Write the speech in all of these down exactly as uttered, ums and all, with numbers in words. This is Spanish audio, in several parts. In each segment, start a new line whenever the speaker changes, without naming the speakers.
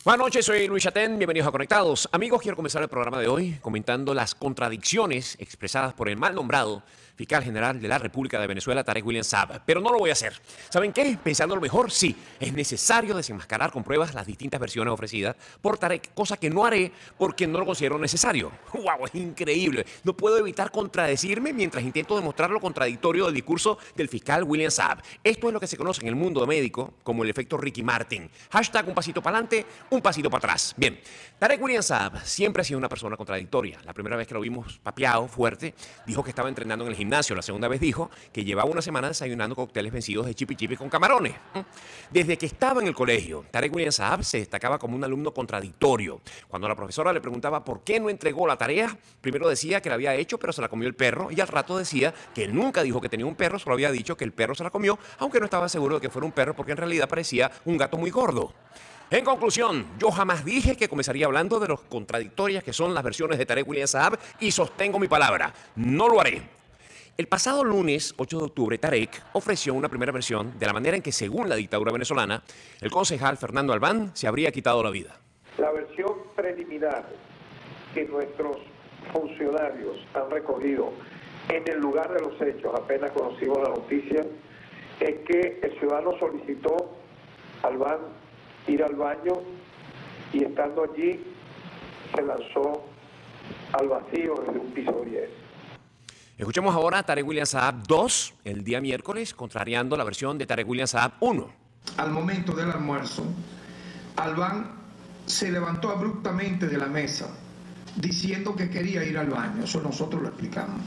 Buenas noches, soy Luis Chatén, bienvenidos a Conectados. Amigos, quiero comenzar el programa de hoy comentando las contradicciones expresadas por el mal nombrado fiscal general de la República de Venezuela, Tarek William Saab. Pero no lo voy a hacer. ¿Saben qué? Pensando lo mejor, sí, es necesario desenmascarar con pruebas las distintas versiones ofrecidas por Tarek, cosa que no haré porque no lo considero necesario. ¡Wow! Es increíble. No puedo evitar contradecirme mientras intento demostrar lo contradictorio del discurso del fiscal William Saab. Esto es lo que se conoce en el mundo médico como el efecto Ricky Martin. Hashtag un pasito para adelante, un pasito para atrás. Bien, Tarek William Saab siempre ha sido una persona contradictoria. La primera vez que lo vimos papeado, fuerte, dijo que estaba entrenando en el gimnasio. La segunda vez dijo que llevaba una semana desayunando cócteles vencidos de chipi chipi con camarones. Desde que estaba en el colegio, Tarek William Saab se destacaba como un alumno contradictorio. Cuando la profesora le preguntaba por qué no entregó la tarea, primero decía que la había hecho, pero se la comió el perro, y al rato decía que él nunca dijo que tenía un perro, solo había dicho que el perro se la comió, aunque no estaba seguro de que fuera un perro porque en realidad parecía un gato muy gordo. En conclusión, yo jamás dije que comenzaría hablando de los contradictorias que son las versiones de Tarek William Saab y sostengo mi palabra. No lo haré. El pasado lunes, ocho de octubre, Tarek ofreció una primera versión de la manera en que, según la dictadura venezolana, el concejal Fernando Albán se habría quitado la vida.
La versión preliminar que nuestros funcionarios han recogido en el lugar de los hechos, apenas conocimos la noticia, es que el ciudadano solicitó a Albán ir al baño y estando allí se lanzó al vacío desde un piso diez.
Escuchemos ahora a Tarek William Saab dos, el día miércoles, contrariando la versión de Tarek William Saab uno.
Al momento del almuerzo, Albán se levantó abruptamente de la mesa, diciendo que quería ir al baño. Eso nosotros lo explicamos.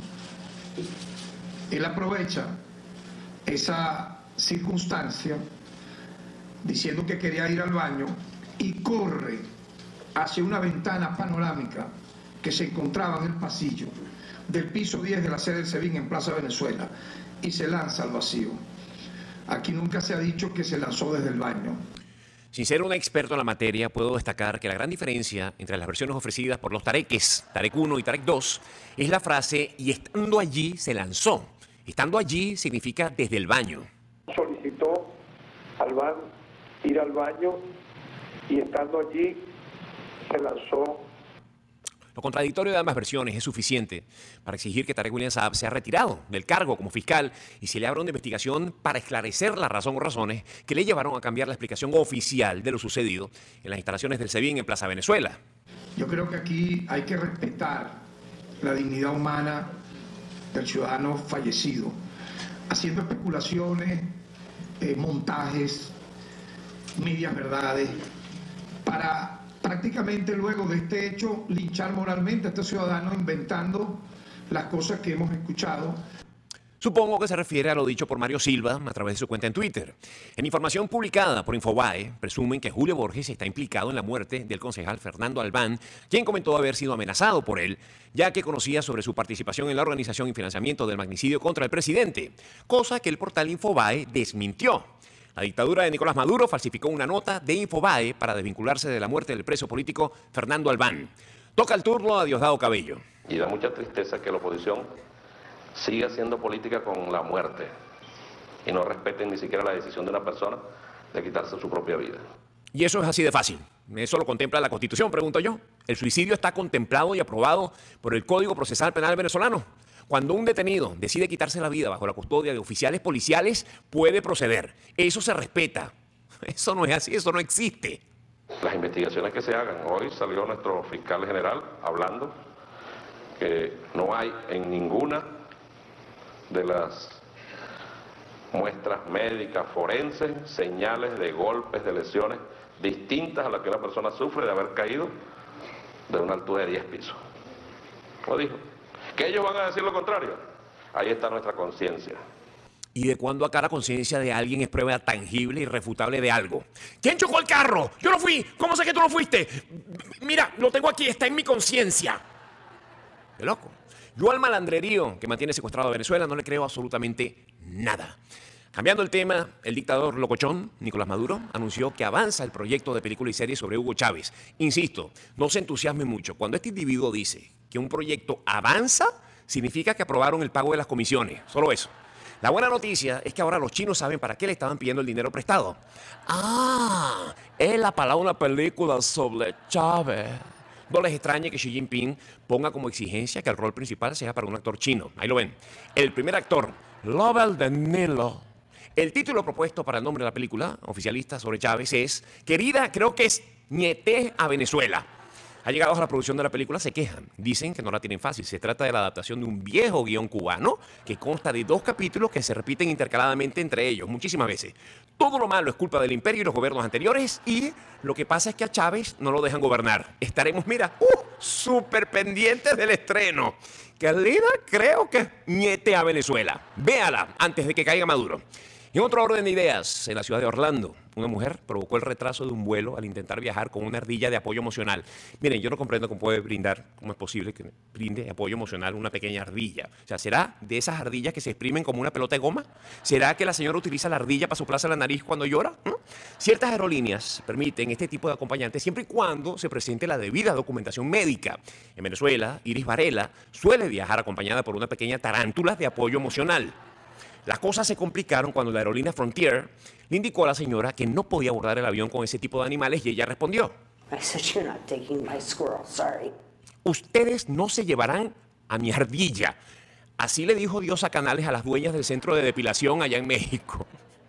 Él aprovecha esa circunstancia, diciendo que quería ir al baño, y corre hacia una ventana panorámica que se encontraba en el pasillo del piso diez de la sede del SEBIN en Plaza Venezuela, y se lanza al vacío. Aquí nunca se ha dicho que se lanzó desde el baño.
Sin ser un experto en la materia, puedo destacar que la gran diferencia entre las versiones ofrecidas por los Tareques, Tarek uno y Tarek dos, es la frase "y estando allí se lanzó". Estando allí significa desde el baño.
Solicitó al Albán ir al baño y estando allí se lanzó.
Lo contradictorio de ambas versiones es suficiente para exigir que Tarek William Saab sea retirado del cargo como fiscal y se le abra una investigación para esclarecer la razón o razones que le llevaron a cambiar la explicación oficial de lo sucedido en las instalaciones del SEBIN en Plaza Venezuela.
Yo creo que aquí hay que respetar la dignidad humana del ciudadano fallecido, haciendo especulaciones, eh, montajes, medias verdades, para prácticamente luego de este hecho linchar moralmente a este ciudadano inventando las cosas que hemos escuchado.
Supongo que se refiere a lo dicho por Mario Silva a través de su cuenta en Twitter. En información publicada por Infobae, presumen que Julio Borges está implicado en la muerte del concejal Fernando Albán, quien comentó haber sido amenazado por él, ya que conocía sobre su participación en la organización y financiamiento del magnicidio contra el presidente, cosa que el portal Infobae desmintió. La dictadura de Nicolás Maduro falsificó una nota de Infobae para desvincularse de la muerte del preso político Fernando Albán. Toca el turno a Diosdado Cabello.
Y da mucha tristeza que la oposición siga haciendo política con la muerte y no respeten ni siquiera la decisión de una persona de quitarse su propia vida.
Y eso es así de fácil. ¿Eso lo contempla la Constitución, pregunto yo? El suicidio está contemplado y aprobado por el Código Procesal Penal venezolano. Cuando un detenido decide quitarse la vida bajo la custodia de oficiales policiales, puede proceder. Eso se respeta. Eso no es así, eso no existe.
Las investigaciones que se hagan, hoy salió nuestro fiscal general hablando que no hay en ninguna de las muestras médicas forenses señales de golpes, de lesiones distintas a las que una persona sufre de haber caído de una altura de diez pisos. Lo dijo. ¿Que ellos van a decir lo contrario? Ahí está nuestra conciencia.
¿Y de cuándo acá la conciencia de alguien es prueba tangible y irrefutable de algo? ¿Quién chocó el carro? Yo no fui. ¿Cómo sé que tú no fuiste? Mira, lo tengo aquí, está en mi conciencia. ¡Qué loco! Yo al malandrerío que mantiene secuestrado a Venezuela no le creo absolutamente nada. Cambiando el tema, el dictador locochón, Nicolás Maduro, anunció que avanza el proyecto de película y serie sobre Hugo Chávez. Insisto, no se entusiasme mucho. Cuando este individuo dice que un proyecto avanza, significa que aprobaron el pago de las comisiones. Solo eso. La buena noticia es que ahora los chinos saben para qué le estaban pidiendo el dinero prestado. Ah, él ha para una película sobre Chávez. No les extrañe que Xi Jinping ponga como exigencia que el rol principal sea para un actor chino. Ahí lo ven. El primer actor, Lovell de Nilo. El título propuesto para el nombre de la película oficialista sobre Chávez es Querida, creo que es Ñeté a Venezuela. Allegados a la producción de la película se quejan. Dicen que no la tienen fácil. Se trata de la adaptación de un viejo guión cubano que consta de dos capítulos que se repiten intercaladamente entre ellos muchísimas veces. Todo lo malo es culpa del imperio y los gobiernos anteriores y lo que pasa es que a Chávez no lo dejan gobernar. Estaremos, mira, uh, súper pendientes del estreno. Querida, creo que Ñete a Venezuela. Véala antes de que caiga Maduro. En otro orden de ideas, en la ciudad de Orlando, una mujer provocó el retraso de un vuelo al intentar viajar con una ardilla de apoyo emocional. Miren, yo no comprendo cómo puede brindar, cómo es posible que brinde apoyo emocional una pequeña ardilla. O sea, ¿será de esas ardillas que se exprimen como una pelota de goma? ¿Será que la señora utiliza la ardilla para soplarse la nariz cuando llora? ¿Mm? Ciertas aerolíneas permiten este tipo de acompañantes siempre y cuando se presente la debida documentación médica. En Venezuela, Iris Varela suele viajar acompañada por una pequeña tarántula de apoyo emocional. Las cosas se complicaron cuando la aerolínea Frontier le indicó a la señora que no podía abordar el avión con ese tipo de animales y ella respondió:
I said, "You're not taking my squirrel, sorry."
Ustedes no se llevarán a mi ardilla. Así le dijo Diosa Canales a las dueñas del centro de depilación allá en México.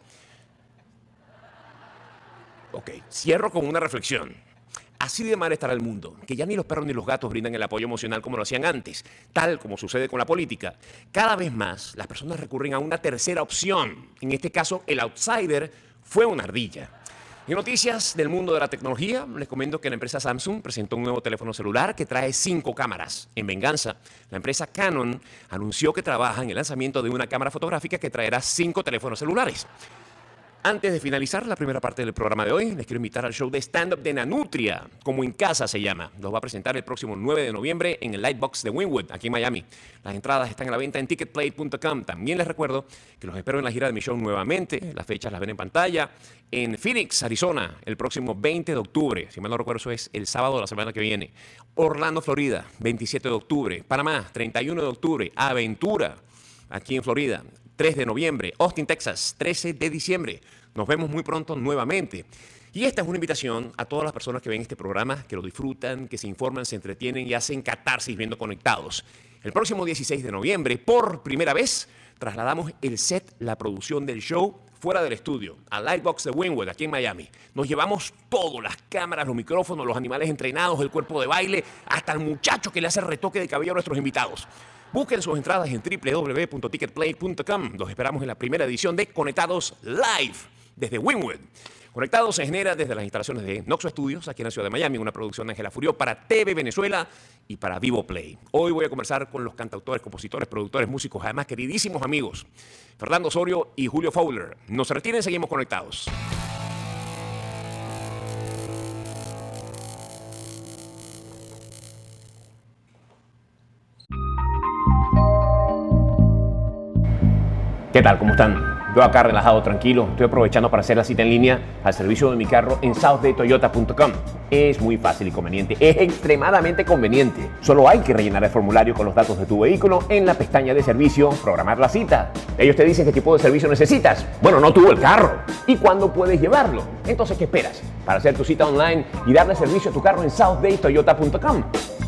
Ok, cierro con una reflexión. Así de mal estará el mundo, que ya ni los perros ni los gatos brindan el apoyo emocional como lo hacían antes, tal como sucede con la política. Cada vez más, las personas recurren a una tercera opción. En este caso, el outsider fue una ardilla. En noticias del mundo de la tecnología, les comento que la empresa Samsung presentó un nuevo teléfono celular que trae cinco cámaras. En venganza, la empresa Canon anunció que trabaja en el lanzamiento de una cámara fotográfica que traerá cinco teléfonos celulares. Antes de finalizar la primera parte del programa de hoy, les quiero invitar al show de stand-up de Nanutria, como en casa se llama. Los va a presentar el próximo nueve de noviembre en el Lightbox de Wynwood, aquí en Miami. Las entradas están a la venta en ticket plate punto com. También les recuerdo que los espero en la gira de mi show nuevamente. Las fechas las ven en pantalla. En Phoenix, Arizona, el próximo veinte de octubre. Si mal no recuerdo, eso es el sábado de la semana que viene. Orlando, Florida, veintisiete de octubre. Panamá, treinta y uno de octubre. Aventura, aquí en Florida, tres de noviembre. Austin, Texas, trece de diciembre. Nos vemos muy pronto nuevamente. Y esta es una invitación a todas las personas que ven este programa, que lo disfrutan, que se informan, se entretienen y hacen catarsis viendo Conectados. El próximo dieciséis de noviembre, por primera vez, trasladamos el set, la producción del show, fuera del estudio, al Lightbox de Wynwood, aquí en Miami. Nos llevamos todo, las cámaras, los micrófonos, los animales entrenados, el cuerpo de baile, hasta el muchacho que le hace retoque de cabello a nuestros invitados. Busquen sus entradas en doble u doble u doble u punto ticket plate punto com. Los esperamos en la primera edición de Conectados Live desde Wynwood. Conectados se genera desde las instalaciones de Noxo Studios, aquí en la ciudad de Miami, una producción de Ángela Furió para T V Venezuela y para Vivo Play. Hoy voy a conversar con los cantautores, compositores, productores, músicos, además queridísimos amigos, Fernando Osorio y Julio Fowler. No se retiren, seguimos conectados. ¿Qué tal? ¿Cómo están? Yo acá relajado, tranquilo, estoy aprovechando para hacer la cita en línea al servicio de mi carro en south day toyota punto com. Es muy fácil y conveniente, es extremadamente conveniente. Solo hay que rellenar el formulario con los datos de tu vehículo en la pestaña de servicio, programar la cita. Ellos te dicen qué tipo de servicio necesitas. Bueno, no tú, el carro. ¿Y cuándo puedes llevarlo? Entonces, ¿qué esperas? Para hacer tu cita online y darle servicio a tu carro en south day toyota punto com.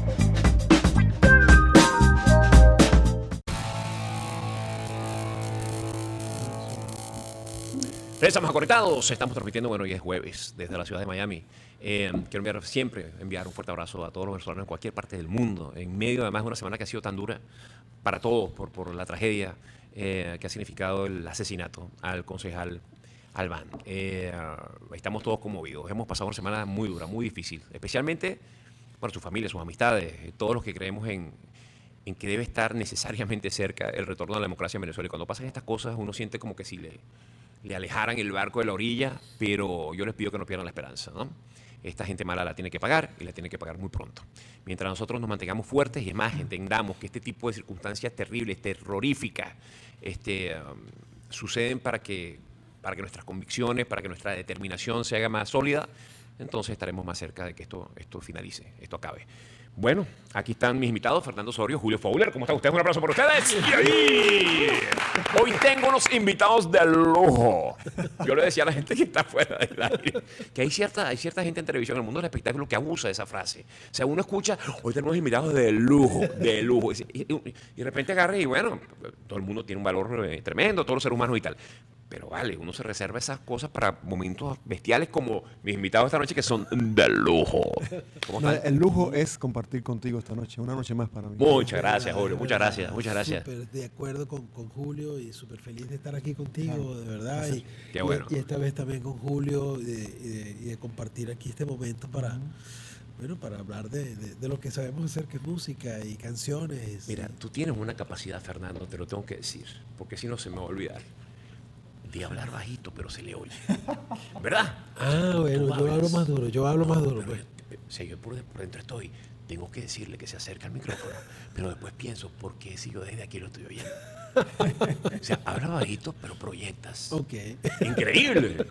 Estamos conectados, estamos transmitiendo, bueno, hoy es jueves desde la ciudad de Miami. Eh, quiero enviar siempre enviar un fuerte abrazo a todos los venezolanos en cualquier parte del mundo, en medio además de una semana que ha sido tan dura para todos por, por la tragedia eh, que ha significado el asesinato al concejal Albán. Eh, estamos todos conmovidos, hemos pasado una semana muy dura, muy difícil, especialmente para sus familias, sus amistades, todos los que creemos en, en que debe estar necesariamente cerca el retorno a la democracia en Venezuela. Y cuando pasan estas cosas uno siente como que si le... le alejaran el barco de la orilla, pero yo les pido que no pierdan la esperanza, ¿no? Esta gente mala la tiene que pagar y la tiene que pagar muy pronto. Mientras nosotros nos mantengamos fuertes y es más, entendamos que este tipo de circunstancias terribles, terroríficas, este, um, suceden para que, para que nuestras convicciones, para que nuestra determinación se haga más sólida, entonces estaremos más cerca de que esto, esto finalice, esto acabe. Bueno, aquí están mis invitados, Fernando Osorio, Julio Fowler. ¿Cómo están ustedes? Un aplauso por ustedes. Y ahí, hoy tengo unos invitados de lujo. Yo le decía a la gente que está fuera del aire que hay cierta, hay cierta gente en televisión, en el mundo del espectáculo, que abusa de esa frase. O sea, uno escucha, hoy tenemos invitados de lujo, de lujo. Y, y, y de repente agarra y bueno, todo el mundo tiene un valor eh, tremendo, todos los seres humanos y tal. Pero vale, uno se reserva esas cosas para momentos bestiales como mis invitados esta noche que son de lujo. ¿Cómo
No,
están?
el lujo es compartir contigo esta noche, una noche más para mí.
Muchas gracias, Julio. Muchas gracias, muchas gracias.
Súper de acuerdo con, con Julio y súper feliz de estar aquí contigo, de verdad. Y,
Qué bueno.
y, y esta vez también con Julio y de, y de, y de compartir aquí este momento para, bueno, para hablar de, de, de lo que sabemos hacer, que es música y canciones.
Mira, tú tienes una capacidad, Fernando, te lo tengo que decir, porque si no se me va a olvidar, de hablar bajito, pero se le oye. ¿Verdad?
Ah, bueno, yo hablo más duro, yo hablo más duro. Pues.
Si yo por, por dentro estoy, tengo que decirle que se acerque al micrófono, pero después pienso, ¿por qué si yo desde aquí lo estoy oyendo? O sea, habla bajito, pero proyectas.
Ok.
Increíble.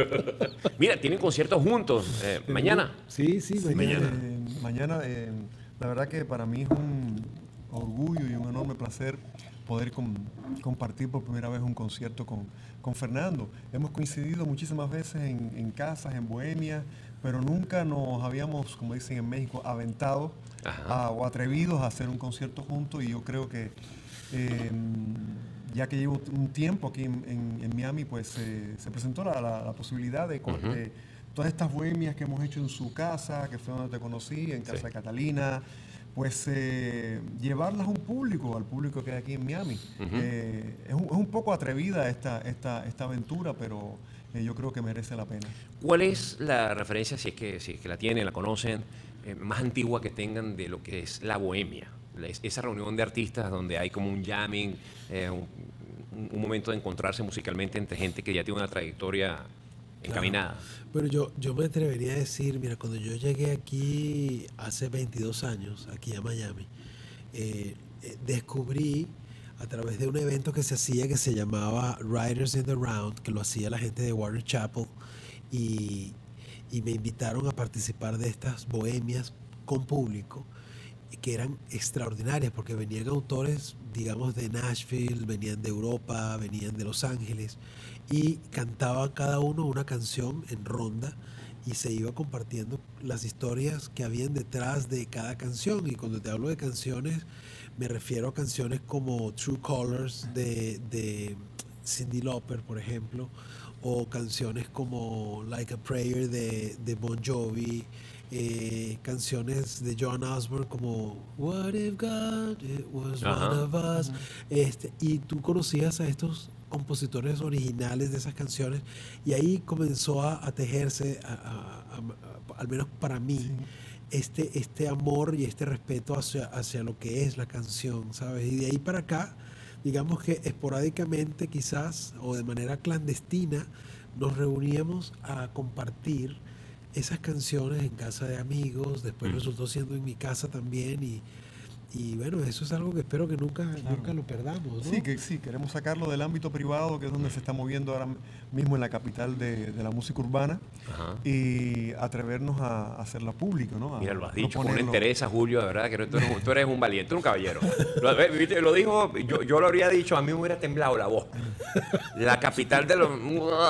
Mira, tienen conciertos juntos eh, mañana.
Sí, sí,
Sí,
mañana.
eh, mañana, eh, la verdad que para mí es un orgullo y un enorme placer poder com- compartir por primera vez un concierto con, con Fernando. Hemos coincidido muchísimas veces en, en casas, en Bohemia, pero nunca nos habíamos, como dicen en México, aventado a, o atrevidos a hacer un concierto juntos, y yo creo que eh, ya que llevo un tiempo aquí en, en, en Miami, pues eh, se presentó la, la, la posibilidad de, co-
Ujú.
de todas estas bohemias que hemos hecho en su casa, que fue donde te conocí, en casa
Sí.
de Catalina, pues eh, llevarlas a un público, al público que hay aquí en Miami.
Ujú.
Eh, es, un, es un poco atrevida esta, esta, esta aventura, pero eh, yo creo que merece la pena.
¿Cuál es la referencia, si es que, si es que la tienen, la conocen, eh, más antigua que tengan de lo que es la bohemia? La- es- esa reunión de artistas donde hay como un jamming, eh, un, un- un momento de encontrarse musicalmente entre gente que ya tiene una trayectoria encaminada.
Pero yo, yo me atrevería a decir, mira, cuando yo llegué aquí hace veintidós años, aquí a Miami, eh, eh, descubrí a través de un evento que se hacía que se llamaba Writers in the Round, que lo hacía la gente de Warner Chappell, y, y me invitaron a participar de estas bohemias con público, que eran extraordinarias porque venían autores, digamos, de Nashville, venían de Europa, venían de Los Ángeles, y cantaban cada uno una canción en ronda y se iba compartiendo las historias que habían detrás de cada canción. Y cuando te hablo de canciones, me refiero a canciones como True Colors de, de Cyndi Lauper, por ejemplo, o canciones como Like a Prayer de, de Bon Jovi, eh, canciones de John Osborne como What if God it was
Ajá.
one of us, este, y tú conocías a estos compositores originales de esas canciones, y ahí comenzó a, a tejerse, a- a- a- a- al menos para mí, este, este amor y este respeto hacia, hacia lo que es la canción, ¿sabes? Y de ahí para acá, digamos que esporádicamente quizás, o de manera clandestina, nos reuníamos a compartir esas canciones en casa de amigos, después
Mm.
resultó siendo en mi casa también, y, y bueno, eso es algo que espero que nunca, nunca lo perdamos, ¿no?
Sí, que sí, queremos sacarlo del ámbito privado, que es donde se está moviendo ahora mismo en la capital de, de la música urbana,
Ajá.
y atrevernos a, a hacerla público, ¿no? A
Mira, lo has
no
dicho con una
ponerlo-
entereza, Julio, de verdad, que tú eres, tú eres un valiente, un caballero. Lo, ¿viste? Lo dijo, yo, yo lo habría dicho, a mí me hubiera temblado la voz. La capital de los...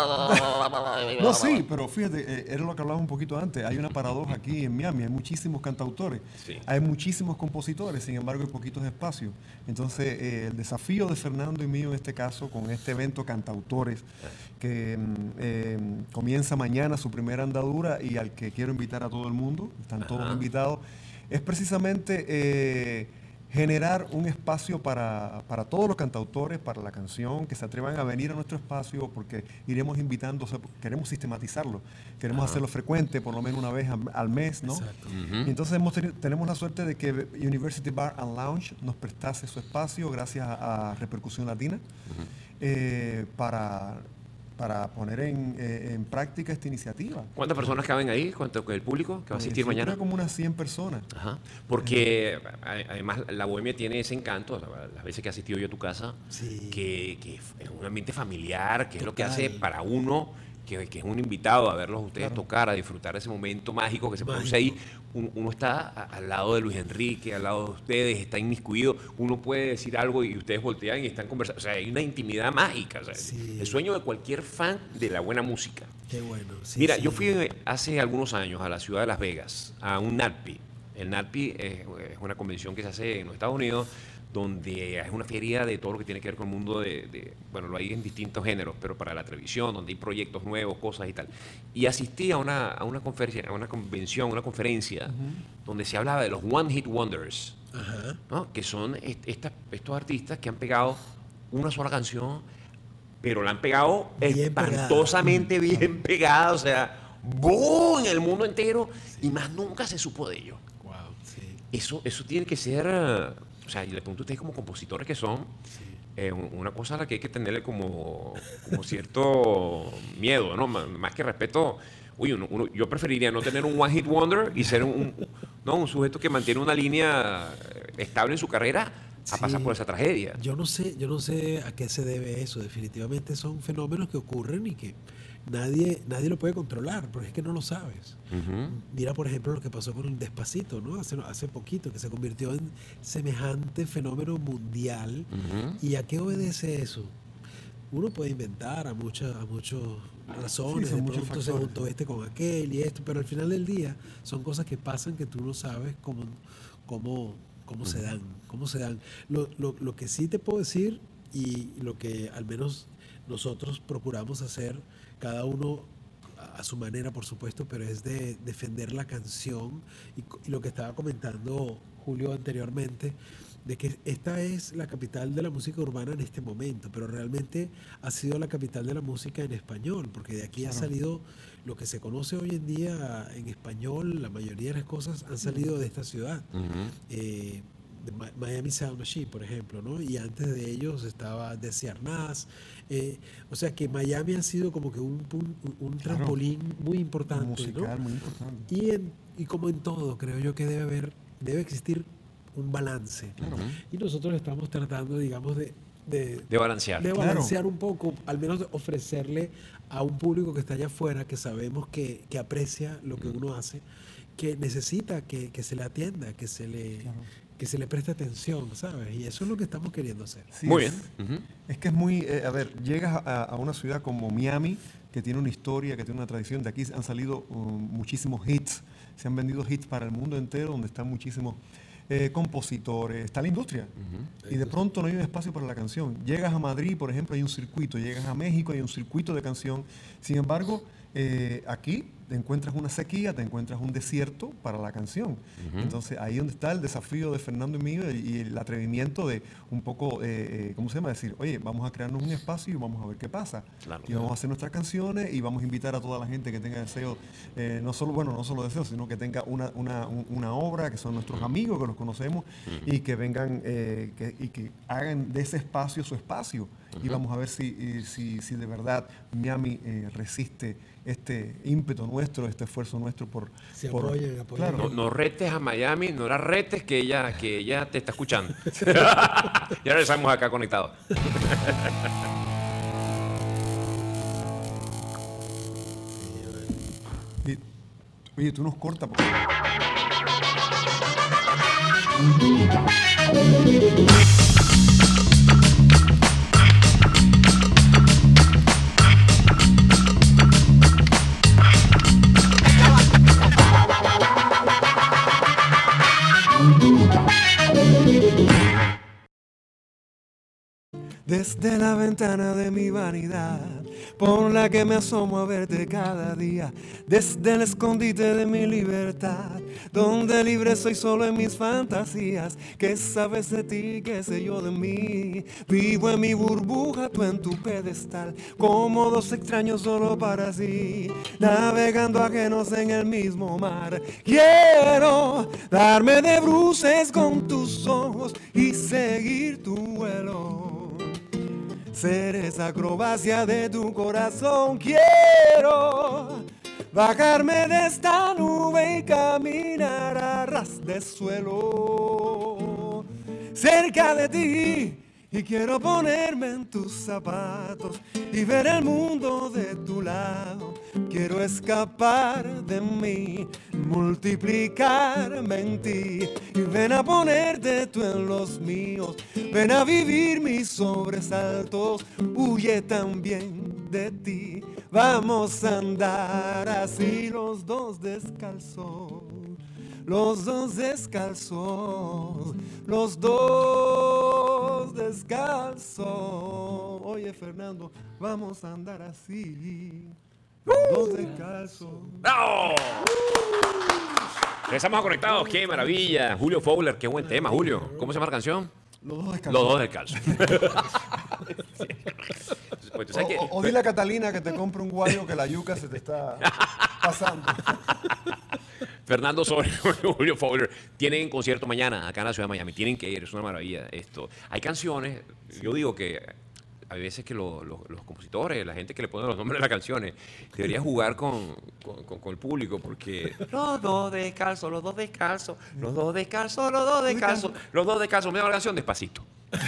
No, sí, pero fíjate, eh, era lo que hablaba un poquito antes. Hay una paradoja aquí en Miami, hay muchísimos cantautores,
Sí.
hay muchísimos compositores, sin embargo hay poquitos espacios. Entonces, eh, el desafío de Fernando y mío en este caso, con este evento Cantautores, que mm, eh, comienza mañana su primera andadura y al que quiero invitar a todo el mundo, están todos
Ajá.
invitados, es precisamente eh, generar un espacio para, para todos los cantautores, para la canción, que se atrevan a venir a nuestro espacio, porque iremos invitando, o sea, queremos sistematizarlo, queremos
Ajá.
hacerlo frecuente, por lo menos una vez al, al mes, ¿no?
Exacto.
Ujú.
Y entonces hemos teni- tenemos la suerte de que University Bar and Lounge nos prestase su espacio gracias a, a Repercusión Latina, eh, para, para poner en, eh, en práctica esta iniciativa.
¿Cuántas personas caben ahí? ¿Cuánto el público que va a
Eh,
asistir
yo
mañana?
creo como unas cien personas.
Ajá. Porque a- además la bohemia tiene ese encanto, las veces que he asistido yo a tu casa,
Sí.
que, que es un ambiente familiar, que es lo que
Total.
hace para uno que, que es un invitado a verlos a ustedes claro. tocar, a disfrutar de ese momento mágico que se produce ahí. Uno, uno está a, al lado de Luis Enrique, al lado de ustedes, está inmiscuido. Uno puede decir algo y ustedes voltean y están conversando. O sea, hay una intimidad mágica. O sea, sí. El sueño de cualquier fan de la buena música.
Qué bueno. Sí,
Mira,
sí.
yo fui hace algunos años a la ciudad de Las Vegas, a un NATPE. El NATPE es, es una convención que se hace en los Estados Unidos, donde es una feria de todo lo que tiene que ver con el mundo de, de, bueno, lo hay en distintos géneros, pero para la televisión, donde hay proyectos nuevos, cosas y tal. Y asistí a una, a una conferencia, a una convención, una conferencia, uh-huh. donde se hablaba de los One Hit Wonders, uh-huh. ¿no? Que son est- estas, estos artistas que han pegado una sola canción, pero la han pegado bien espantosamente pegada. bien pegada, o sea, ¡boom! En el mundo entero, sí. y más nunca se supo de ellos.
Wow, sí.
Eso, eso tiene que ser... O sea, y le pregunto a ustedes como compositores que son, sí. eh, una cosa a la que hay que tenerle como, como cierto miedo, ¿no? Más, más que respeto. Uy, uno, uno, yo preferiría no tener un one hit wonder y ser un, un, ¿no? un sujeto que mantiene una línea estable en su carrera a sí. pasar por esa tragedia.
Yo no sé, yo no sé a qué se debe eso. Definitivamente son fenómenos que ocurren y que nadie, nadie lo puede controlar, porque es que no lo sabes. Uh-huh. Mira, por ejemplo, lo que pasó con el Despacito, ¿no? Hace, hace poquito, que se convirtió en semejante fenómeno mundial. Uh-huh. ¿Y a qué obedece eso? Uno puede inventar a muchas a muchas razones, sí, de pronto se juntó este con aquel y esto, pero al final del día son cosas que pasan que tú no sabes cómo, cómo, cómo uh-huh. se dan, cómo se dan. Lo, lo, lo que sí te puedo decir, y lo que al menos nosotros procuramos hacer, cada uno a su manera, por supuesto, pero es de defender la canción y, y lo que estaba comentando Julio anteriormente, de que esta es la capital de la música urbana en este momento, pero realmente ha sido la capital de la música en español, porque de aquí ha salido lo que se conoce hoy en día en español, la mayoría de las cosas han salido de esta ciudad. Uh-huh. Eh, de Miami Sound Machine, por ejemplo, ¿no? Y antes de ellos estaba Desi Arnaz. Eh, o sea que Miami ha sido como que un, un, un trampolín claro. muy importante,
musical,
¿no?
muy importante.
Y, en, y como en todo, creo yo que debe haber, debe existir un balance.
Claro.
Y nosotros estamos tratando, digamos, de, de,
de balancear.
De balancear claro. un poco, al menos de ofrecerle a un público que está allá afuera, que sabemos que, que aprecia lo que uno hace, que necesita que, que se le atienda, que se le... Claro. que se le preste atención, ¿sabes? Y eso es lo que estamos queriendo hacer.
Sí, muy
es,
bien. Uh-huh.
Es que es muy... Eh, a ver, llegas a, a una ciudad como Miami, que tiene una historia, que tiene una tradición. De aquí han salido um, muchísimos hits. Se han vendido hits para el mundo entero, donde están muchísimos eh, compositores. Está la industria. Uh-huh. Y de pronto no hay un espacio para la canción. Llegas a Madrid, por ejemplo, hay un circuito. Llegas a México, hay un circuito de canción. Sin embargo, eh, aquí... te encuentras una sequía, te encuentras un desierto para la canción. Uh-huh. Entonces, ahí es donde está el desafío de Fernando y mío y, y el atrevimiento de un poco, eh, ¿cómo se llama? Decir, oye, vamos a crearnos un espacio y vamos a ver qué pasa. Claro, y vamos a hacer nuestras canciones y vamos a invitar a toda la gente que tenga deseo, eh, no solo, bueno, no solo deseos, sino que tenga una, una, una obra, que son nuestros amigos, que los conocemos, uh-huh. y que vengan eh, que, y que hagan de ese espacio su espacio. Uh-huh. Y vamos a ver si, si, si de verdad Miami eh, resiste este ímpetu nuestro, este esfuerzo nuestro por...
Se
por
apoyen, apoyen.
Claro. No, no retes a Miami, no la retes que ella, que ella te está escuchando. Ya regresamos acá conectados.
Oye, tú nos cortas porque... Desde la ventana de mi vanidad, por la que me asomo a verte cada día, desde el escondite de mi libertad, donde libre soy solo en mis fantasías. ¿Qué sabes de ti? ¿Qué sé yo de mí? Vivo en mi burbuja, tú en tu pedestal, como dos extraños solo para sí, navegando ajenos en el mismo mar. Quiero darme de bruces con tus ojos y seguir tu vuelo, ser esa acrobacia de tu corazón. Quiero bajarme de esta nube y caminar a ras de suelo, cerca de ti Y quiero ponerme en tus zapatos y ver el mundo de tu lado. Quiero escapar de mí, multiplicarme en ti. Y ven a ponerte tú en los míos, ven a vivir mis sobresaltos. Huye también de ti, vamos a andar así los dos descalzos. Los dos descalzos, los dos descalzos. Oye, Fernando, vamos a andar así. Los dos descalzos.
¡Bravo! Estamos conectados, qué maravilla. Julio Fowler, qué buen tema, Julio. ¿Cómo se llama la canción?
Los dos descalzos.
Los dos descalzos. Pues, ¿tú sabes qué?
O, o dile a Catalina que te compre un guayo que la yuca se te está pasando.
Fernando Sobre, Julio Fowler, tienen concierto mañana acá en la ciudad de Miami. Tienen que ir, es una maravilla esto. Hay canciones, yo digo que hay veces que lo- lo- los compositores, la gente que le pone los nombres de las canciones, debería jugar con, con- con- con el público porque los dos descalzos, los dos descalzos, los dos descalzos, los dos descalzos, los dos descalzos. Me da la canción despacito.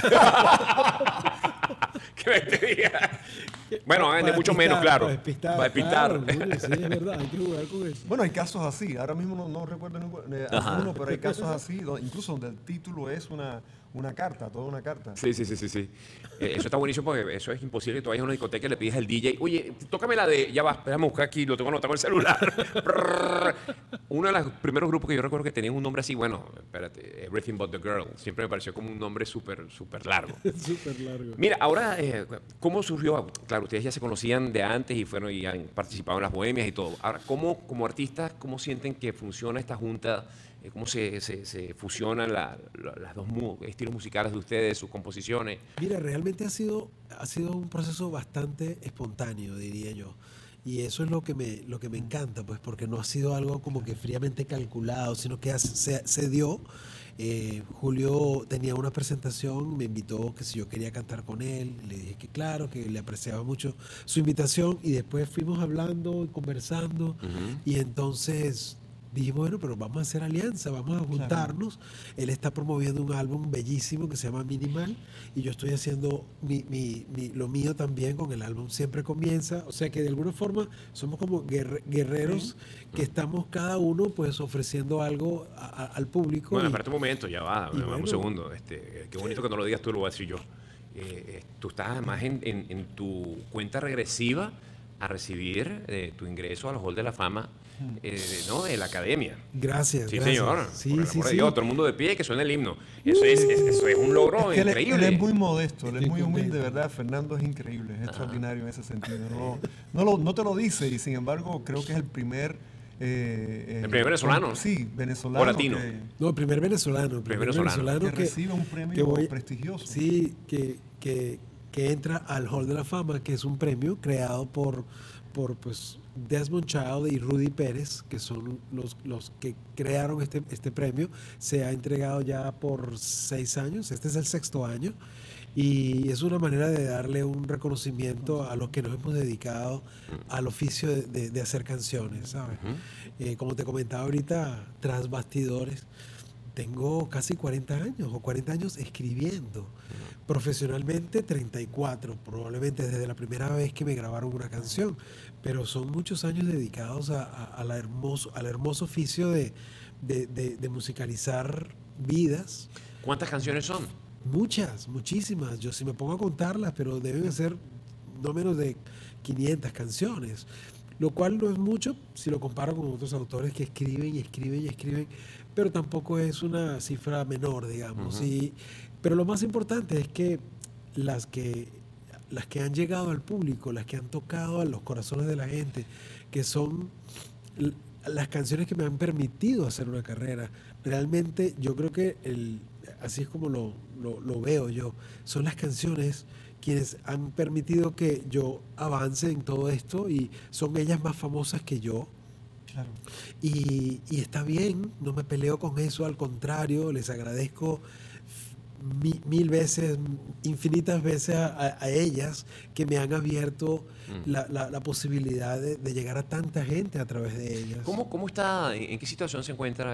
Que me te diga. Bueno, van a vender
Para
mucho
despistar,
menos, claro.
Para despistar.
Para despistar.
Claro, Julio, sí, es verdad, hay que jugar con eso.
Bueno, hay casos así. Ahora mismo no, no recuerdo ninguno, eh,
Ajá.
alguno, pero hay casos así, do- incluso donde el título es una, una carta, toda una carta.
Sí, sí, sí, sí, sí. Eh, eso está buenísimo porque eso es imposible que tú vayas a una discoteca y le pides al D J, oye, tócame la de, ya va, déjame buscar aquí, lo tengo anotado en el celular. Brrr. Uno de los primeros grupos que yo recuerdo que tenía un nombre así, bueno, espérate, Everything But The Girl, siempre me pareció como un nombre súper, súper largo.
Súper largo.
Mira, ahora, eh, ¿cómo surgió? Claro, ustedes ya se conocían de antes y fueron y han participado en las bohemias y todo. Ahora, ¿cómo, como artistas, cómo sienten que funciona esta junta? Eh, ¿Cómo se, se, se fusionan la- la- las dos mu- estilos musicales de ustedes, sus composiciones?
Mira, realmente ha sido, ha sido un proceso bastante espontáneo, diría yo. Y eso es lo que me, lo que me encanta, pues, porque no ha sido algo como que fríamente calculado, sino que ha- se, se dio. Eh, Julio tenía una presentación, me invitó que si yo quería cantar con él, le dije que claro, que le apreciaba mucho su invitación y después fuimos hablando y conversando y entonces dije, bueno, pero vamos a hacer alianza, vamos a juntarnos. Él está promoviendo un álbum bellísimo que se llama Minimal y yo estoy haciendo mi, mi- mi- lo mío también con el álbum Siempre Comienza. O sea que de alguna forma somos como guerre- guerreros que estamos cada uno pues ofreciendo algo a- a- al público.
Bueno,
y-
espérate un momento, ya va,
y
va,
bueno.
un segundo. Este, qué bonito que no lo digas tú, lo voy a decir yo. Eh, eh, tú estás además en, en- en tu cuenta regresiva a recibir eh, tu ingreso al Hall de la Fama eh, ¿no? de la Academia.
Gracias,
Sí,
gracias.
señor.
Sí,
Por el
sí,
amor de
sí.
Dios, todo el mundo de pie, que suene el himno. Eso es, es- eso es un logro
Es que él, es-
increíble.
él es muy modesto, él es
Estoy
muy humilde,
contento.
¿verdad? Fernando es increíble, es extraordinario en ese sentido. No, no, lo- no te lo dice y sin embargo creo que es el primer... eh, eh,
El primer venezolano, ¿no?
Sí, venezolano.
O latino.
que-
No, el primer venezolano. El primer
venezolano.
venezolano,
Que recibe un premio prestigioso.
Sí, que, que, que entra al Hall de la Fama, que es un premio creado por, por pues, Desmond Child y Rudy Pérez, que son los, los que crearon este, este premio. Se ha entregado ya por seis años, este es el sexto año. Y es una manera de darle un reconocimiento a los que nos hemos dedicado al oficio de, de- de hacer canciones, ¿sabes? Eh, como te comentaba ahorita, tras bastidores, tengo casi cuarenta años o cuarenta años escribiendo. Profesionalmente treinta y cuatro, probablemente desde la primera vez que me grabaron una canción, pero son muchos años dedicados a, a- a la hermoso, al hermoso oficio de, de- de- de musicalizar vidas.
¿Cuántas canciones son?
Muchas, muchísimas. Yo si me pongo a contarlas, pero deben ser no menos de quinientas canciones. Lo cual no es mucho si lo comparo con otros autores que escriben y escriben y escriben, pero tampoco es una cifra menor, digamos. Y, pero lo más importante es que las que las que han llegado al público, las que han tocado a los corazones de la gente, que son l- las canciones que me han permitido hacer una carrera. Realmente yo creo que el, así es como lo, lo, lo veo yo, son las canciones quienes han permitido que yo avance en todo esto y son ellas más famosas que yo.
Claro.
Y, y está bien, no me peleo con eso, al contrario, les agradezco mi- mil veces, infinitas veces a, a- a ellas que me han abierto la, la- la posibilidad de, de llegar a tanta gente a través de ellas.
¿Cómo, cómo está, en, en qué situación se encuentra el tema de la piratería?